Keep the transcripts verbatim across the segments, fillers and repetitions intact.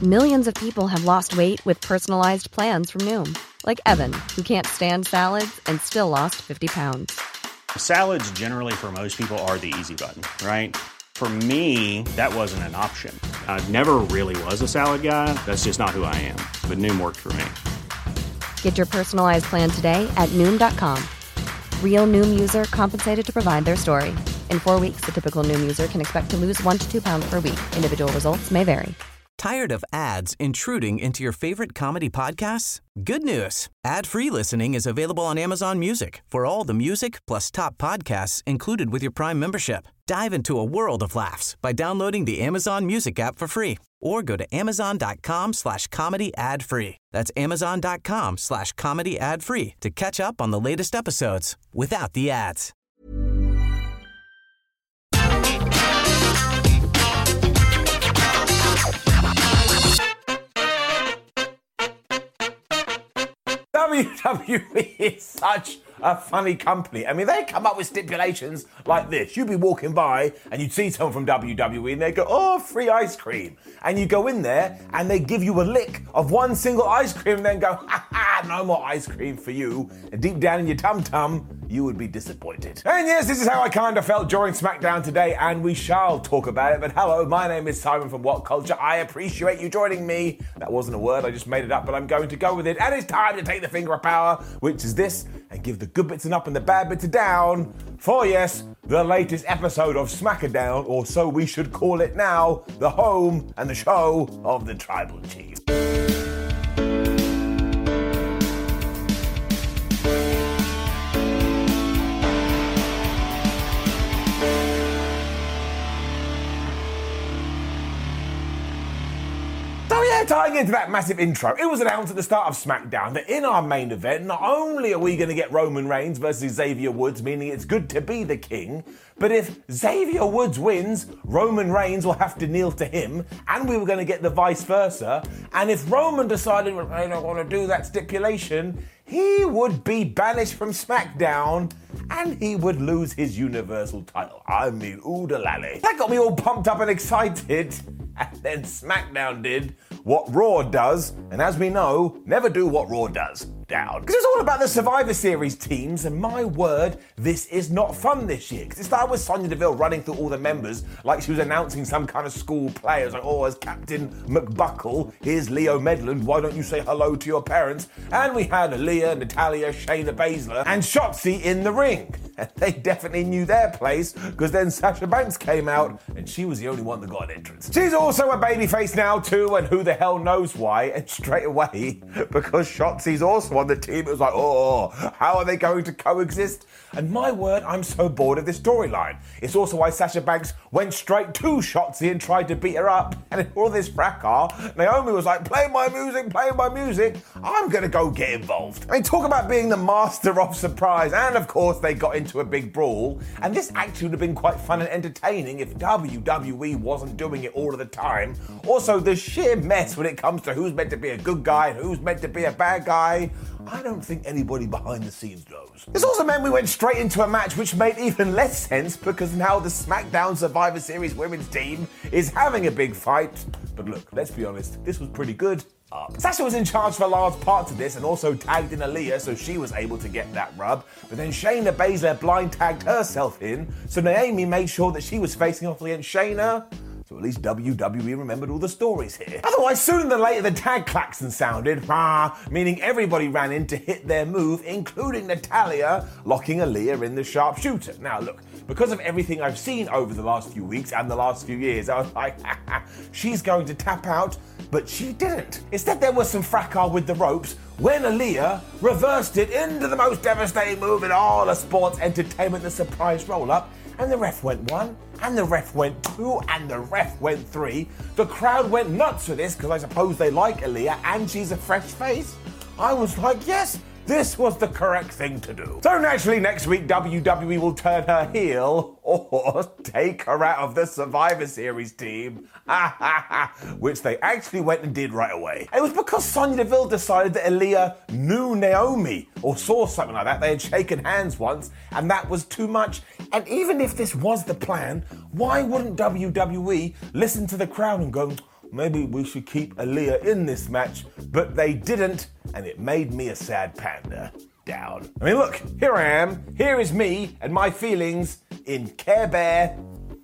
Millions of people have lost weight with personalized plans from Noom. Like Evan, who can't stand salads and still lost fifty pounds. Salads generally for most people are the easy button, right? For me, that wasn't an option. I never really was a salad guy. That's just not who I am. But Noom worked for me. Get your personalized plan today at Noom dot com. Real Noom user compensated to provide their story. In four weeks, the typical Noom user can expect to lose one to two pounds per week. Individual results may vary. Tired of ads intruding into your favorite comedy podcasts? Good news. Ad-free listening is available on Amazon Music for all the music plus top podcasts included with your Prime membership. Dive into a world of laughs by downloading the Amazon Music app for free or go to amazon.com slash comedy ad free. That's amazon.com slash comedy ad free to catch up on the latest episodes without the ads. W W E is such a funny company. I mean, they come up with stipulations like this. You'd be walking by and you'd see someone from W W E and they'd go, oh, free ice cream. And you go in there and they give you a lick of one single ice cream and then go, ha ha, no more ice cream for you. And deep down in your tum-tum, you would be disappointed. And yes, this is how I kind of felt during SmackDown today, and we shall talk about it. But hello, my name is Simon from What Culture. I appreciate you joining me. That wasn't a word, I just made it up, but I'm going to go with it. And it's time to take the finger of power, which is this, and give the good bits and up and the bad bits a down. For yes, the latest episode of SmackDown, or so we should call it now, the home and the show of the Tribal Chief. Tying into that massive intro, it was announced at the start of SmackDown that in our main event, not only are we going to get Roman Reigns versus Xavier Woods, meaning it's good to be the king, but if Xavier Woods wins, Roman Reigns will have to kneel to him, and we were going to get the vice versa, and if Roman decided, well, I don't want to do that stipulation, he would be banished from SmackDown, and he would lose his Universal title. I mean, ooh-da-lally. That got me all pumped up and excited, and then SmackDown did what Raw does, and as we know, never do what Raw does. Down. Because it's all about the Survivor Series teams, and my word, this is not fun this year. Because it started with Sonya Deville running through all the members like she was announcing some kind of school play. It was like, oh, as Captain McBuckle, here's Leo Medland, why don't you say hello to your parents? And we had Aaliyah, Natalya, Shayna Baszler, and Shotzi in the ring. And they definitely knew their place, because then Sasha Banks came out, and she was the only one that got an entrance. She's also a babyface now too, and who the hell knows why, and straight away, because Shotzi's also on the team, it was like, oh, how are they going to coexist? And my word, I'm so bored of this storyline. It's also why Sasha Banks went straight to Shotzi and tried to beat her up, and in all this fracas, Naomi was like, play my music, play my music, I'm gonna go get involved. I mean, talk about being the master of surprise, and of course they got into a big brawl, and this actually would have been quite fun and entertaining if W W E wasn't doing it all of the time. Also, the sheer mess when it comes to who's meant to be a good guy and who's meant to be a bad guy, I don't think anybody behind the scenes knows. This also meant we went straight into a match which made even less sense, because now the SmackDown Survivor Series women's team is having a big fight. But look, let's be honest, this was pretty good. Uh, Sasha was in charge for large parts of this and also tagged in Aaliyah, so she was able to get that rub. But then Shayna Baszler blind tagged herself in, so Naomi made sure that she was facing off against Shayna. So at least W W E remembered all the stories here. Otherwise, sooner than later, the tag klaxon sounded, ah, meaning everybody ran in to hit their move, including Natalya locking Aaliyah in the sharpshooter. Now look, because of everything I've seen over the last few weeks and the last few years, I was like, she's going to tap out, but she didn't. Instead, there was some fracas with the ropes when Aaliyah reversed it into the most devastating move in all of sports entertainment, the surprise roll-up, and the ref went one, and the ref went two, and the ref went three. The crowd went nuts for this, because I suppose they like Aaliyah, and she's a fresh face. I was like, yes, this was the correct thing to do. So naturally, next week, W W E will turn her heel or take her out of the Survivor Series team, which they actually went and did right away. And it was because Sonya Deville decided that Aaliyah knew Naomi, or saw something like that. They had shaken hands once, and that was too much. And even if this was the plan, why wouldn't W W E listen to the crowd and go, maybe we should keep Aaliyah in this match, but they didn't, and it made me a sad panda. Down. I mean, look, here I am. Here is me and my feelings in Care Bear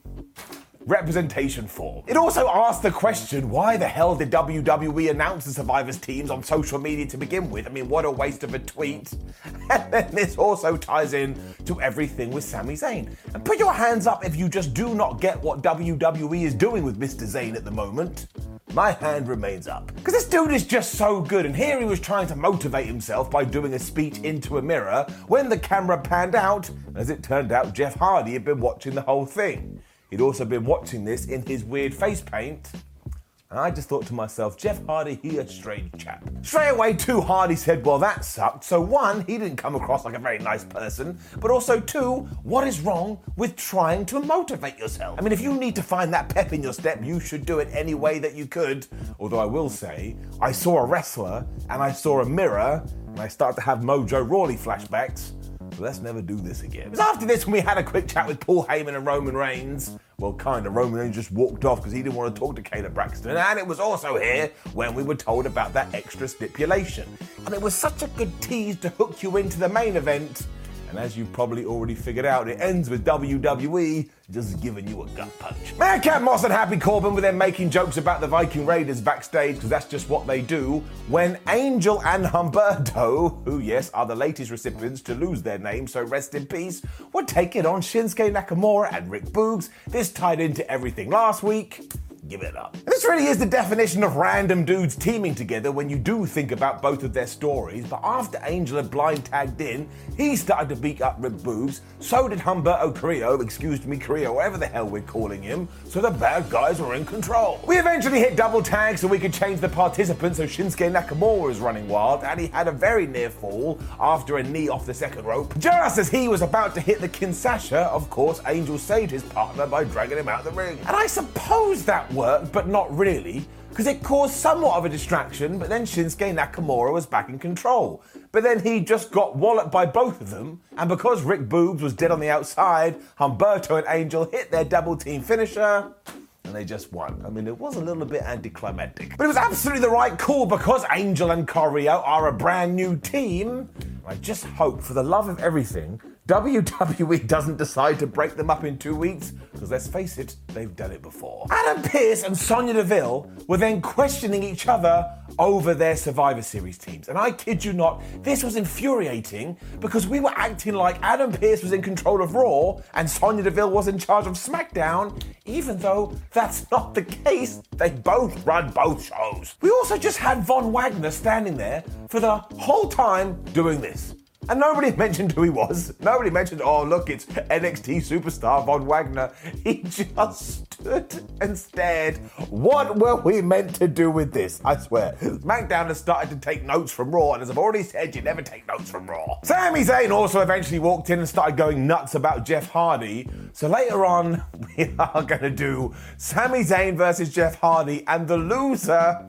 representation form. It also asked the question, why the hell did W W E announce the Survivors teams on social media to begin with? I mean, what a waste of a tweet. And then this also ties in to everything with Sami Zayn. And put your hands up if you just do not get what W W E is doing with Mister Zayn at the moment. My hand remains up. Because this dude is just so good, and here he was trying to motivate himself by doing a speech into a mirror when the camera panned out, and as it turned out, Jeff Hardy had been watching the whole thing. He'd also been watching this in his weird face paint, and I just thought to myself, Jeff Hardy, he a strange chap. Straight away, too, Hardy said, well, that sucked. So one, he didn't come across like a very nice person, but also two, what is wrong with trying to motivate yourself? I mean, if you need to find that pep in your step, you should do it any way that you could. Although I will say, I saw a wrestler, and I saw a mirror, and I started to have Mojo Rawley flashbacks. So let's never do this again. It was after this when we had a quick chat with Paul Heyman and Roman Reigns. Well, kind of. Roman Reigns just walked off because he didn't want to talk to Kayla Braxton. And it was also here when we were told about that extra stipulation. And it was such a good tease to hook you into the main event. And as you've probably already figured out, it ends with W W E just giving you a gut punch. Madcap Moss and Happy Corbin were then making jokes about the Viking Raiders backstage, because that's just what they do, when Angel and Humberto, who, yes, are the latest recipients to lose their names, so rest in peace, were taking on Shinsuke Nakamura and Rick Boogs. This tied into everything last week. Give it up. And this really is the definition of random dudes teaming together when you do think about both of their stories, but after Angel had blind tagged in, he started to beat up Rick Boogs, so did Humberto Carrillo, excuse me, Carrillo, whatever the hell we're calling him, so the bad guys were in control. We eventually hit double tag so we could change the participants, so Shinsuke Nakamura was running wild, and he had a very near fall after a knee off the second rope. Just as he was about to hit the Kinshasa, of course, Angel saved his partner by dragging him out the ring. And I suppose that worked, but not really, because it caused somewhat of a distraction, but then Shinsuke Nakamura was back in control. But then he just got walloped by both of them, and because Rick Boogs was dead on the outside, Humberto and Angel hit their double team finisher, and they just won. I mean, it was a little bit anticlimactic, but it was absolutely the right call because Angel and Carrillo are a brand new team. I just hope, for the love of everything, W W E doesn't decide to break them up in two weeks, because let's face it, they've done it before. Adam Pearce and Sonya Deville were then questioning each other over their Survivor Series teams. And I kid you not, this was infuriating because we were acting like Adam Pearce was in control of Raw and Sonya Deville was in charge of SmackDown, even though that's not the case. They both run both shows. We also just had Von Wagner standing there for the whole time doing this. And nobody mentioned who he was. Nobody mentioned, oh, look, it's N X T superstar Von Wagner. He just stood and stared. What were we meant to do with this? I swear. SmackDown has started to take notes from Raw, and as I've already said, you never take notes from Raw. Sami Zayn also eventually walked in and started going nuts about Jeff Hardy. So later on, we are going to do Sami Zayn versus Jeff Hardy, and the loser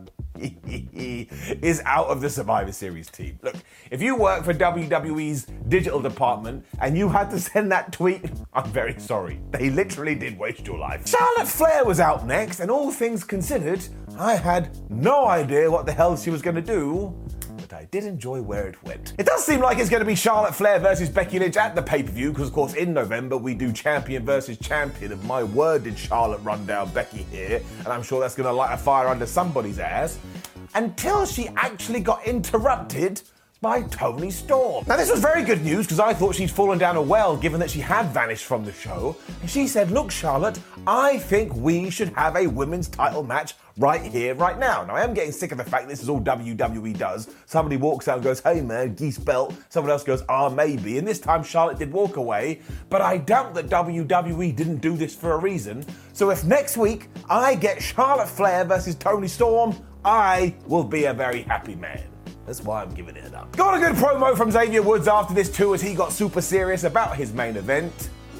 is out of the Survivor Series team. Look, if you work for W W E's digital department and you had to send that tweet, I'm very sorry. They literally did waste your life. Charlotte Flair was out next, and all things considered, I had no idea what the hell she was going to do, but I did enjoy where it went. It does seem like it's going to be Charlotte Flair versus Becky Lynch at the pay-per-view, because of course in November we do champion versus champion, and my word did Charlotte run down Becky here, and I'm sure that's going to light a fire under somebody's ass, until she actually got interrupted by Toni Storm. Now this was very good news because I thought she'd fallen down a well given that she had vanished from the show. And she said, look Charlotte, I think we should have a women's title match right here, right now. Now I am getting sick of the fact this is all W W E does. Somebody walks out and goes, hey man, geese belt. Someone else goes, ah, maybe. And this time Charlotte did walk away, but I doubt that W W E didn't do this for a reason. So if next week I get Charlotte Flair versus Toni Storm, I will be a very happy man. That's why I'm giving it up. Got a good promo from Xavier Woods after this too, as he got super serious about his main event.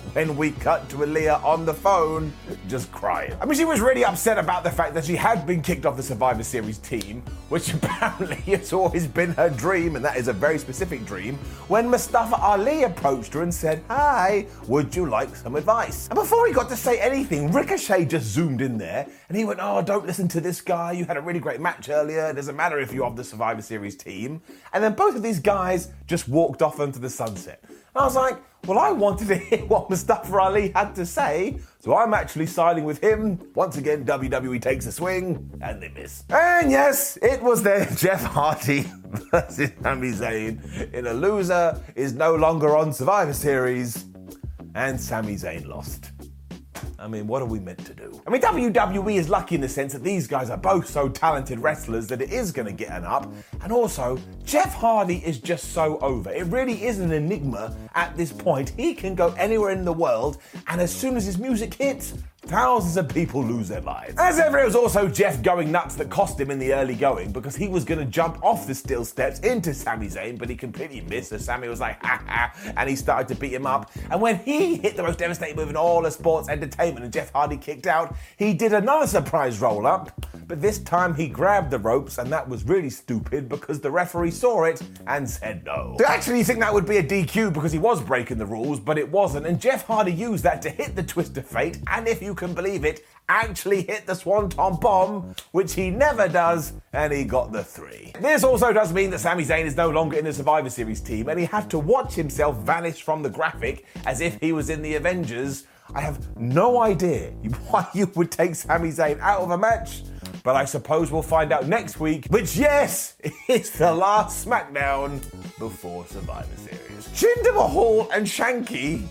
when we cut to Aaliyah on the phone, just crying. I mean, she was really upset about the fact that she had been kicked off the Survivor Series team, which apparently has always been her dream, and that is a very specific dream, when Mustafa Ali approached her and said, "Hi, would you like some advice?" And before he got to say anything, Ricochet just zoomed in there, and he went, "Oh, don't listen to this guy. You had a really great match earlier. It doesn't matter if you're of the Survivor Series team." And then both of these guys just walked off into the sunset. And I was like, well, I wanted to hear what Mustafa Ali had to say, so I'm actually siding with him. Once again, W W E takes a swing, and they miss. And yes, it was then Jeff Hardy versus Sami Zayn in a loser is no longer on Survivor Series, and Sami Zayn lost. I mean, what are we meant to do? I mean, W W E is lucky in the sense that these guys are both so talented wrestlers that it is going to get an up. And also, Jeff Hardy is just so over. It really is an enigma at this point. He can go anywhere in the world, and as soon as his music hits, thousands of people lose their lives. As ever, it was also Jeff going nuts that cost him in the early going, because he was going to jump off the steel steps into Sami Zayn, but he completely missed, so Sami was like, ha ha, and he started to beat him up. And when he hit the most devastating move in all of sports entertainment and Jeff Hardy kicked out, he did another surprise roll-up, but this time he grabbed the ropes, and that was really stupid because the referee saw it and said no. So actually, you think that would be a D Q because he was breaking the rules, but it wasn't, and Jeff Hardy used that to hit the twist of fate, and if you can believe it, actually hit the Swanton Bomb, which he never does, and he got the three. This also does mean that Sami Zayn is no longer in the Survivor Series team, and he had to watch himself vanish from the graphic as if he was in the Avengers. I have no idea why you would take Sami Zayn out of a match, but I suppose we'll find out next week, which, yes, is the last SmackDown before Survivor Series. Jinder Mahal and Shanky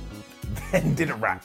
then did a rap.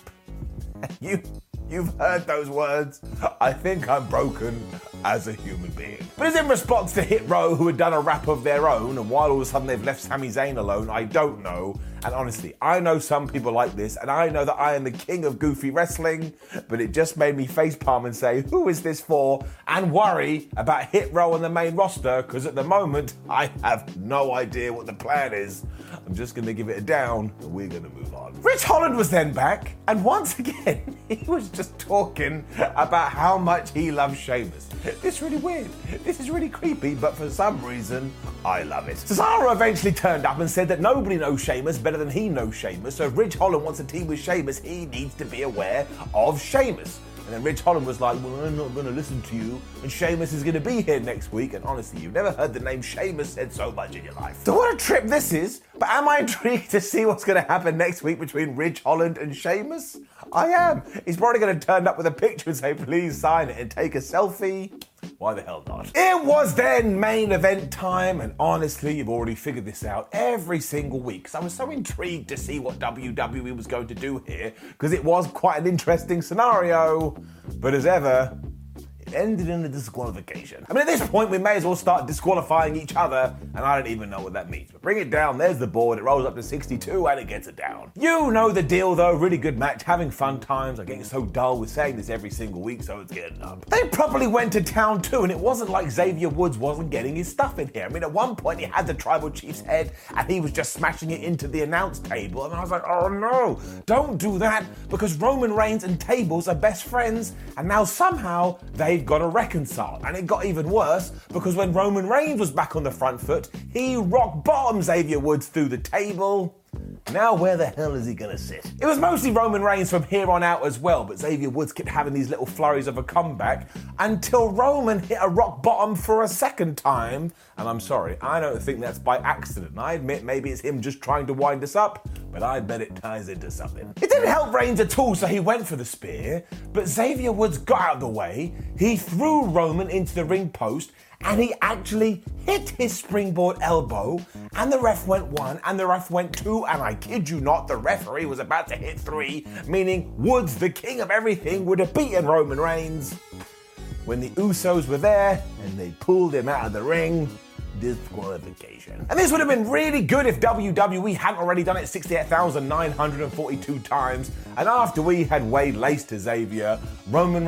You, you've heard those words. I think I'm broken as a human being. But it's in response to Hit Row, who had done a rap of their own, and while all of a sudden they've left Sami Zayn alone, I don't know. And honestly, I know some people like this, and I know that I am the king of goofy wrestling, but it just made me facepalm and say, who is this for? And worry about Hit Row on the main roster, because at the moment, I have no idea what the plan is. I'm just going to give it a down, and we're going to move on. Rich Holland was then back, and once again, he was just talking about how much he loves Sheamus. It's really weird. This is really creepy, but for some reason, I love it. Cesaro eventually turned up and said that nobody knows Sheamus better than he knows Sheamus, so if Rich Holland wants a team with Sheamus, he needs to be aware of Sheamus. And then Rich Holland was like, well, I'm not going to listen to you, and Sheamus is going to be here next week. And honestly, you've never heard the name Sheamus said so much in your life. So what a trip this is. But am I intrigued to see what's going to happen next week between Rich Holland and Sheamus? I am. He's probably going to turn up with a picture and say, please sign it and take a selfie. Why the hell not? It was then main event time, and honestly, you've already figured this out every single week, because I was so intrigued to see what W W E was going to do here, because it was quite an interesting scenario, but as ever, it ended in a disqualification. I mean, at this point, we may as well start disqualifying each other, and I don't even know what that means. But bring it down, there's the board, it rolls up to sixty-two, and it gets it down. You know the deal, though. Really good match, having fun times. I'm getting so dull with saying this every single week, so it's getting up. They probably went to town, too, and it wasn't like Xavier Woods wasn't getting his stuff in here. I mean, at one point, he had the Tribal Chief's head, and he was just smashing it into the announce table, and I was like, oh, no, don't do that, because Roman Reigns and tables are best friends, and now somehow they've got to reconcile. And it got even worse, because when Roman Reigns was back on the front foot, he rock-bottomed Xavier Woods through the table. Now where the hell is he gonna sit? It was mostly Roman Reigns from here on out as well, but Xavier Woods kept having these little flurries of a comeback until Roman hit a rock bottom for a second time. And I'm sorry, I don't think that's by accident. I admit maybe it's him just trying to wind us up, but I bet it ties into something. It didn't help Reigns at all, so he went for the spear, but Xavier Woods got out of the way, he threw Roman into the ring post, and he actually hit his springboard elbow, and the ref went one, and the ref went two, and I kid you not, the referee was about to hit three, meaning Woods, the king of everything, would have beaten Roman Reigns. When the Usos were there, and they pulled him out of the ring, disqualification. And this would have been really good if W W E hadn't already done it sixty-eight thousand nine hundred forty-two times, and after we had Wade laced to Xavier, Roman Reigns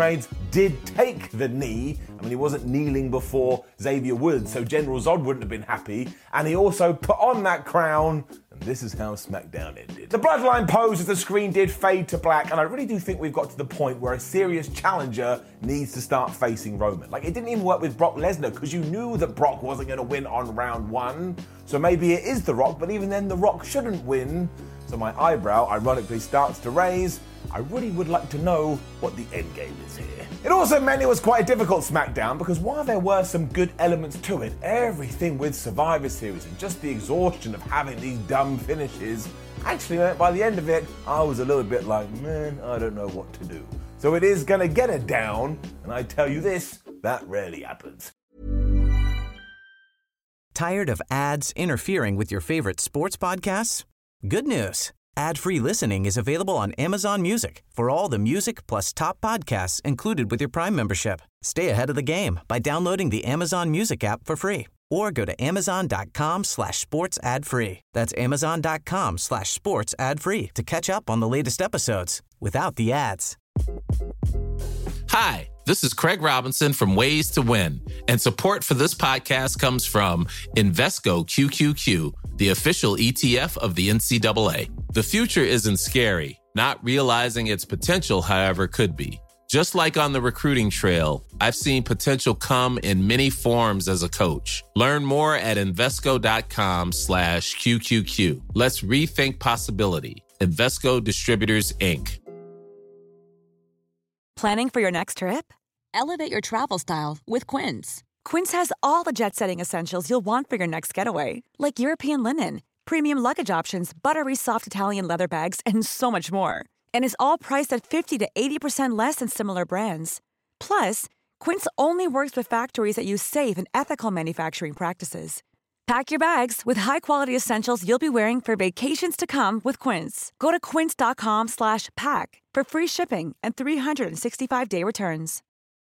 did take the knee. I mean, he wasn't kneeling before Xavier Woods, so General Zod wouldn't have been happy. And he also put on that crown, and this is how SmackDown ended. The Bloodline pose as the screen did fade to black, and I really do think we've got to the point where a serious challenger needs to start facing Roman. Like, it didn't even work with Brock Lesnar, because you knew that Brock wasn't going to win on round one. So maybe it is The Rock, but even then The Rock shouldn't win. So my eyebrow ironically starts to raise. I really would like to know what the end game is here. It also meant it was quite a difficult SmackDown, because while there were some good elements to it, everything with Survivor Series and just the exhaustion of having these dumb finishes actually meant by the end of it, I was a little bit like, man, I don't know what to do. So it is gonna get it down, and I tell you this, that rarely happens. Tired of ads interfering with your favorite sports podcasts? Good news. Ad-free listening is available on Amazon Music for all the music plus top podcasts included with your Prime membership. Stay ahead of the game by downloading the Amazon Music app for free or go to amazon.com slash sports ad free. That's amazon.com slash sports ad free to catch up on the latest episodes without the ads. Hi, this is Craig Robinson from Ways to Win, and support for this podcast comes from Invesco Q Q Q, the official E T F of the N C double A. The future isn't scary. Not realizing its potential, however, could be. Just like on the recruiting trail, I've seen potential come in many forms as a coach. Learn more at Invesco.com slash QQQ. Let's rethink possibility. Invesco Distributors, Incorporated. Planning for your next trip? Elevate your travel style with Quince. Quince has all the jet-setting essentials you'll want for your next getaway, like European linen, premium luggage options, buttery soft Italian leather bags, and so much more. And is all priced at fifty to eighty percent less than similar brands. Plus, Quince only works with factories that use safe and ethical manufacturing practices. Pack your bags with high-quality essentials you'll be wearing for vacations to come with Quince. Go to quince.com slash pack for free shipping and three sixty-five day returns.